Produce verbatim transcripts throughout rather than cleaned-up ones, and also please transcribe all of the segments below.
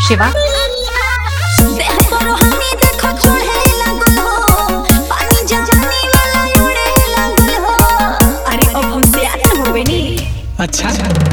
शिवा अरे अब हमसे आते हो बेनी। अच्छा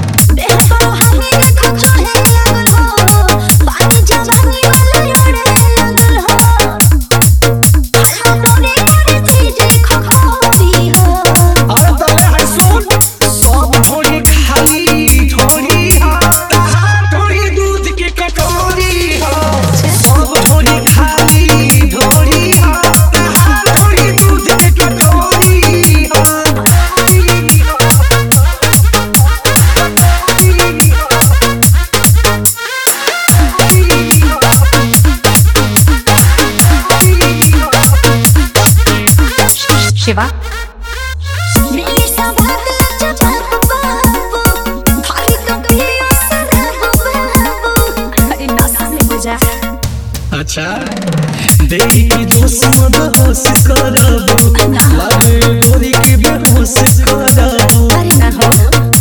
शिवा अच्छा देखी की दोस्त मत होश करबो लागे गोरी की बेहोश करबो अरे ना हो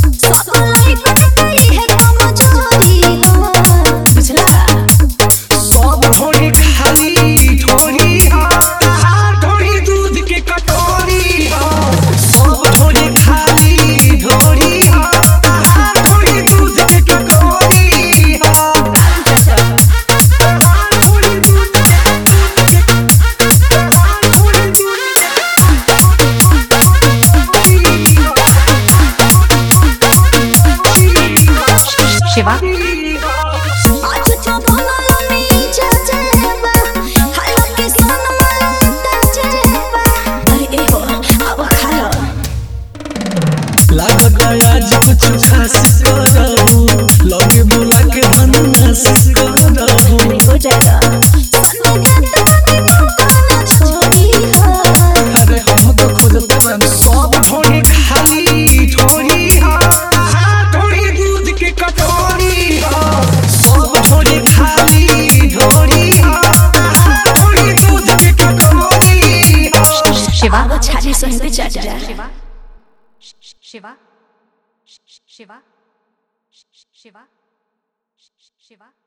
बुझला सब थोड़ी खाली थोड़ी थोड़ी दूध के कटोरी सब थोड़ी खाली थोड़ी थोड़ी दूध के कटोरी शिवा लागत आज कुछ खास करबो लगे बोला के बनस करबो हो जाएगा अरे हम तो खोजते बन सब थोड़ी खाली थोड़ी थोड़ी दूध के कटोरी सब थोड़ी खाली थोड़ी थोड़ी दूध के कटोरी शिवा छाती सहित चढ़ जा शिवा शिवा शिवा शिवा शिवा